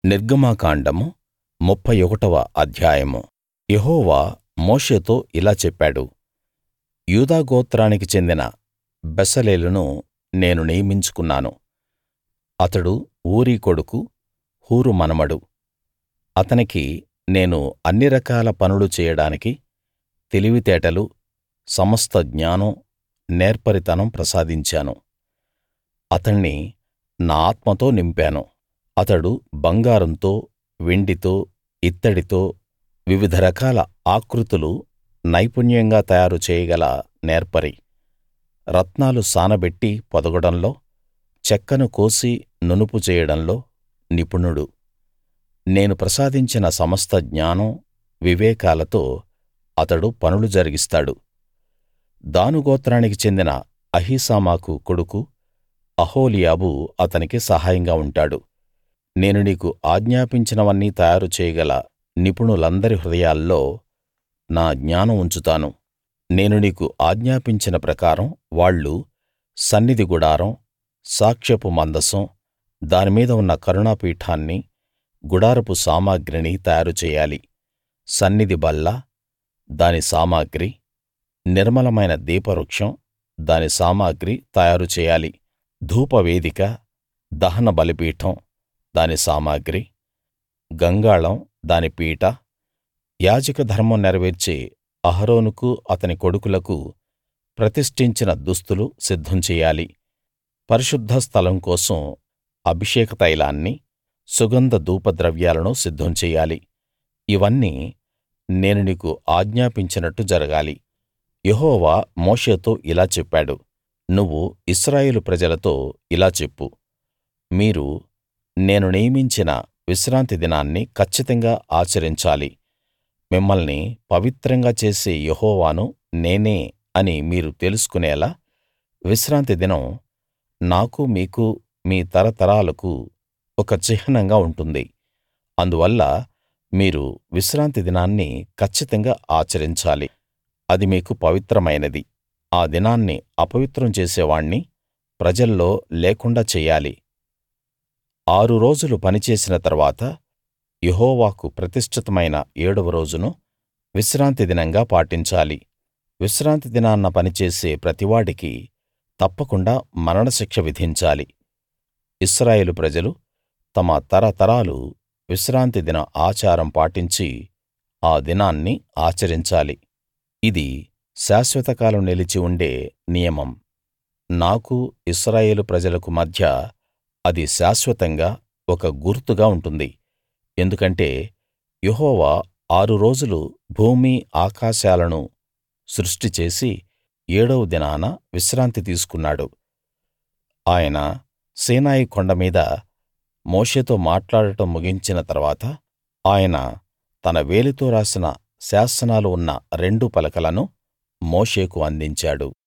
నిర్గమకాండము 31వ అధ్యాయము. యెహోవా మోషేతో ఇలా చెప్పాడు, యూదా గోత్రానికి చెందిన బెసలేలును నేను నియమించుకున్నాను. అతడు ఊరీ కొడుకు, హూరు మనుమడు. అతనికి నేను అన్ని రకాల పనులు చేయడానికి తెలివితేటలు, సమస్త జ్ఞానం, నేర్పరితనం ప్రసాదించాను. అతణ్ణి నా ఆత్మతో నింపాను. అతడు బంగారంతో, వెండితో, ఇత్తడితో, వివిధ రకాల ఆకృతులు నైపుణ్యంగా తయారు చేయగల నేర్పరి. రత్నాలు సానబెట్టి పొదగడంలో, చెక్కను కోసి నునుపు చేయడంలో నిపుణుడు. నేను ప్రసాదించిన సమస్త జ్ఞానం, వివేకాలతో అతడు పనులు జరిగిస్తాడు. దాను గోత్రానికి చెందిన అహీసామాకు కొడుకు అహోలీయాబు అతనికి సహాయంగా ఉంటాడు. నేను నీకు ఆజ్ఞాపించినవన్నీ తయారు చేయగల నిపుణులందరి హృదయాల్లో నా జ్ఞానం ఉంచుతాను. నేను నీకు ఆజ్ఞాపించిన ప్రకారం వాళ్ళు సన్నిధి గుడారం, సాక్ష్యపు మందసం, దాని మీద ఉన్న కరుణాపీఠాన్ని, గుడారపు సామగ్రిని తయారు చెయ్యాలి. సన్నిధి బల్ల, దాని సామగ్రి, నిర్మలమైన దీపవృక్షం, దాని సామగ్రి తయారు చెయ్యాలి. ధూపవేదిక, దహన బలిపీఠం, దాని సామగ్రి, గంగాళం, దాని పీట, యాజక ధర్మం నెరవేర్చే అహరోనుకు అతని కొడుకులకు ప్రతిష్ఠించిన దుస్తులు సిద్ధం చెయ్యాలి. పరిశుద్ధ స్థలం కోసం అభిషేక తైలాన్ని, సుగంధ ధూపద్రవ్యాలను సిద్ధం చెయ్యాలి. ఇవన్నీ నేను నీకు ఆజ్ఞాపించినట్టు జరగాలి. యెహోవా మోషేతో ఇలా చెప్పాడు, నువ్వు ఇశ్రాయేలు ప్రజలతో ఇలా చెప్పు, మీరు నేను నియమించిన విశ్రాంతి దినాన్ని కచ్చితంగా ఆచరించాలి. మిమ్మల్ని పవిత్రంగా చేసే యెహోవాను నేనే అని మీరు తెలుసుకునేలా విశ్రాంతి దినం నాకు మీకు మీ తరతరాలకు ఒక చిహ్నంగా ఉంటుంది. అందువల్ల మీరు విశ్రాంతి దినాన్ని కచ్చితంగా ఆచరించాలి. అది మీకు పవిత్రమైనది. ఆ దినాన్ని అపవిత్రం చేసేవాణ్ణి ప్రజల్లో లేకుండా చెయ్యాలి. 6 రోజులు పనిచేసిన తరువాత యెహోవాకు ప్రతిష్ఠితమైన 7వ రోజును విశ్రాంతి దినంగా పాటించాలి. విశ్రాంతి దినాన పనిచేసే ప్రతివాడికి తప్పకుండా మరణశిక్ష విధించాలి. ఇశ్రాయేలు ప్రజలు తమ తరతరాలు విశ్రాంతి దిన ఆచారం పాటించి ఆ దినాన్ని ఆచరించాలి. ఇది శాశ్వతకాలం నిలిచి ఉండే నియమం. నాకు ఇశ్రాయేలు ప్రజలకు మధ్య అది శాశ్వతంగా ఒక గుర్తుగా ఉంటుంది. ఎందుకంటే యెహోవా 6 రోజులు భూమి ఆకాశాలను సృష్టి చేసి 7వ దినాన విశ్రాంతి తీసుకున్నాడు. ఆయన సీనాయి కొండ మీద మోషేతో మాట్లాడటం ముగించిన తర్వాత ఆయన తన వేలితో రాసిన శాసనాలు ఉన్న 2 పలకలను మోషేకు అందించాడు.